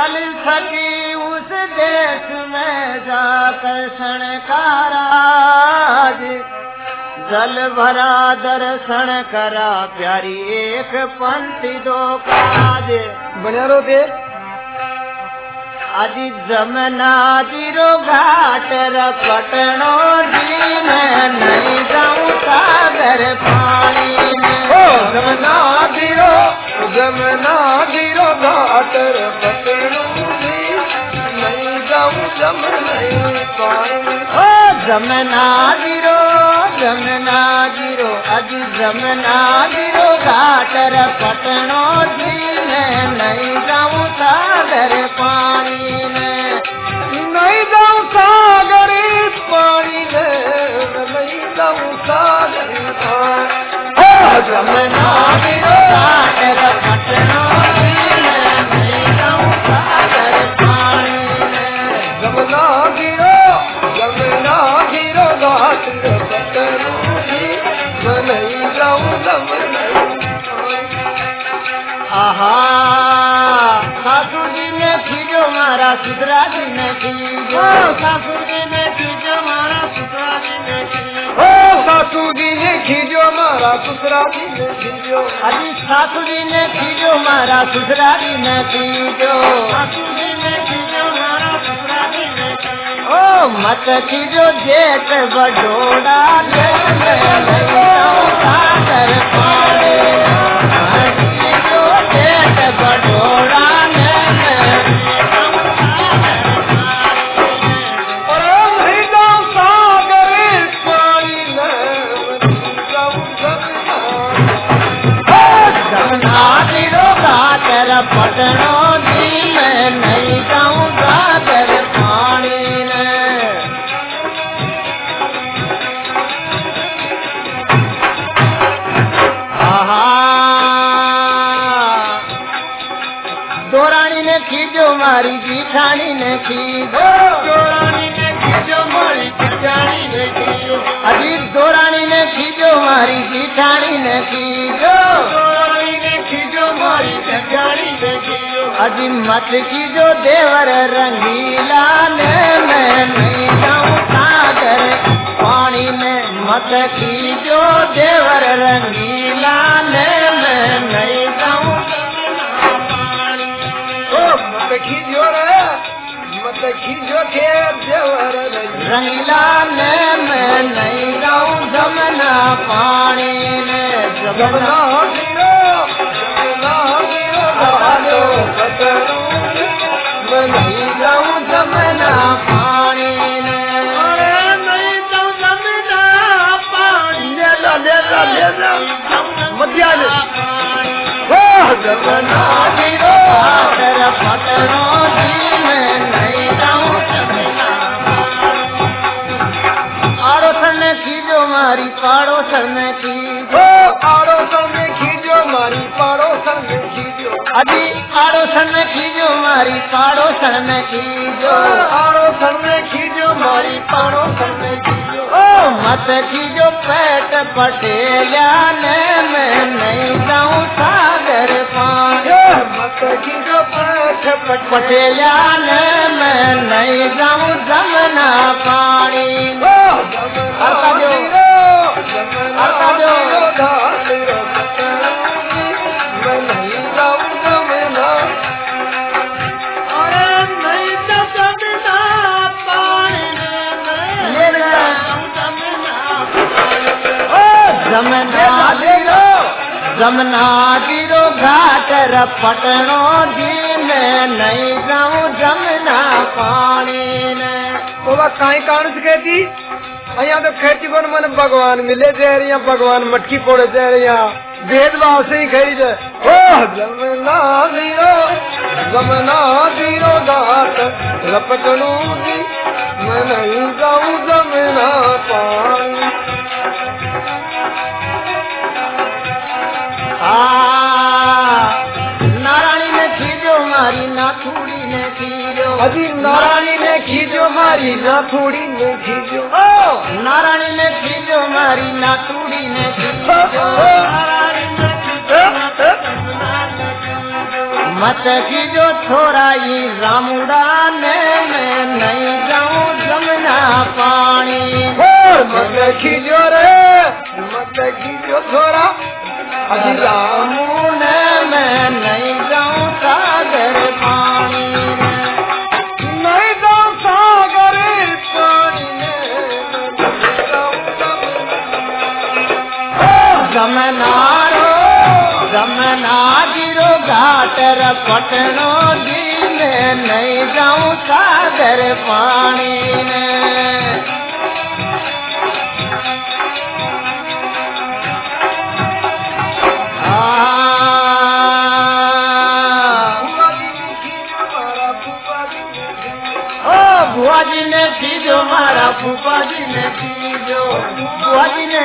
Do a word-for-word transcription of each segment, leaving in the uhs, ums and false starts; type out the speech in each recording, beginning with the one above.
चल सकी उस देश में जाकर क्षणकाराज, जल भरा दर्शन करा प्यारी एक पंक्ति दो काज। बनिया रो दे अजी जमुना जीरो घाट रपटनो जी में नहीं जाऊं सागर पानी में। ओ जमुना जीरो जमुना जीरो घाट रपटनो जी नहीं जाऊं जमुना पानी। ओ जमुना जीरो जमुना जीरो अजी जमुना जीरो घाट रपटनो जी में नहीं जाऊं सागर पानी में। नहीं जाऊं सागर पानी में नहीं जाऊं सागर पानी। जमुना जीरो घाट रपटनो जी में नहीं जाऊं सागर पानी में। जमुना जीरो जमुना जीरो घाट रपटनो जी में नहीं जाऊं जमुना। आहा सासू जी ने खीजो मारा सुधरा जी ने खीजो, सासू जी ने खीजो मारा सुधरा जी ने खीजो। ओ सासू जी ने खीजो मारा सुधरा जी ने खीजो। अजी सासू जी ने खीजो मारा सुधरा जी ने खीजो, सासू जी ने खीजो मारा सुधरा जी ने खीजो। ओ मत खीजो जेठ बडोड़ा ले सागर पाड़े बडोड़ा पटनो जी में नहीं जाऊं सागर पानी में। आहा दो रानी ने खीजो मारी जीठानी ने खीजो, दो रानी ने खीजो मारी जीठानी ने खीजो। अजी दो रानी ने खीजो मारी जीठानी ने खीजो, दो रानी ने खीजो मारी जीठानी ने खीजो। अजी मत खीजो देवर रंगीला ने मैं नहीं जाऊं सागर पानी में। मत खीजो देवर रंगीला ने मैं नहीं जाऊं मत खीजो रे मत खीजो के देवर रंगीला ने मैं नहीं जाऊं जमुना पानी में। जमुना जीरो जमुना जीरो घाटो पटनो मैं नहीं जाऊं जमुना पानी में। अरे नहीं जाऊं जमुना पानी ले ला ले ला ले ला मध्या ले। ओ जमुना जीरो पटनो जी में नहीं जाऊं जमुना। आड़ोसन ने खीजो मारी पाड़ोसन ने खीजो, आड़ोसन में खीजो मारी पाड़ोसन में खीजो। अजी आड़ोसन में खीजो मारी पाड़ोसन में खीजो, आड़ोसन में खीजो मारी पाड़ोसन में खीजो। ओ मत खीजो पेट पटेला ने मैं नहीं जाऊं सागर पानी। मत खीजो पेट पटेला ने मैं नहीं जाऊं जमुना पानी। अर्का जो अर्का जो मैं नहीं जाऊं जमुना। अरे नहीं तो जमुना पानी में जमुना जीरो जमुना जीरो घाट रपटनो जी में नहीं जाऊं जमुना पानी में। तो वह काई कान से कहती अया तो खेती को मन भगवान मिले जा रही भगवान मटकी पोड़े जा रही भेदभाव से ही खरी जाए। ओ जमुना जीरो जमुना जीरो घाट रपटनो जी मैं नहीं जाऊं जमुना पानी। नारायणी ने खीजो मारी नाथुड़ी ने खीजो। अजी नारायणी ने खीजो मारी नाथुड़ी ने खीजो। ओ नारायणी ने खीजो मारी नाथुड़ी ने खीजो। मत खींचो थोड़ा ही रामुड़ा ने मैं नहीं जाऊं जमुना पानी। मत खींचो रे मत खींचो थोड़ा अभी रामू ने मैं नहीं जाऊं सागर पानी नहीं जाऊं सागर पानी जमनारो जमना गिरो घाटर पटनो जी में नहीं जाऊं सागर पानी में। बुआ जी ने खींचो मारा फूफा जी ने खींचो बुआ जी ने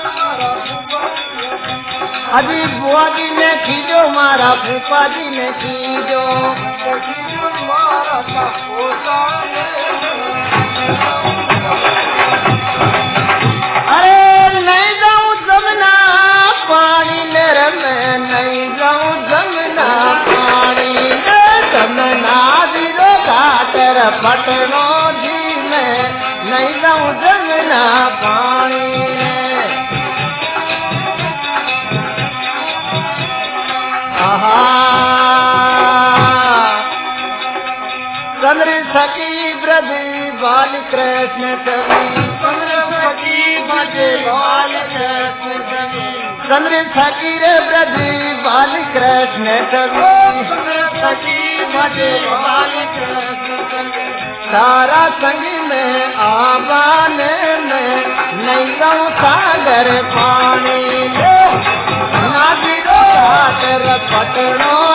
अभी बुआ जी ने खींचो मारा फूफा जी ने खींचो अरे नहीं जाऊं जमुना पानी मेरे में नहीं जाऊं जमुना पानी जमुना दिलो घाटर पटनो जी में नहीं जाऊं जमुना पानी चंद्र सखी ब्रज बाल कृष्ण कवि चंद्र सखी ब्रज बाल कृष्ण कवि चंद्र सखी रे ब्रज बाल कृष्ण कवि चंद्र सखी ब्रज बाल कृष्ण कवि सारा संग में आवाने में नहीं जाऊं सागर पानी नादिरो घाटर पटनो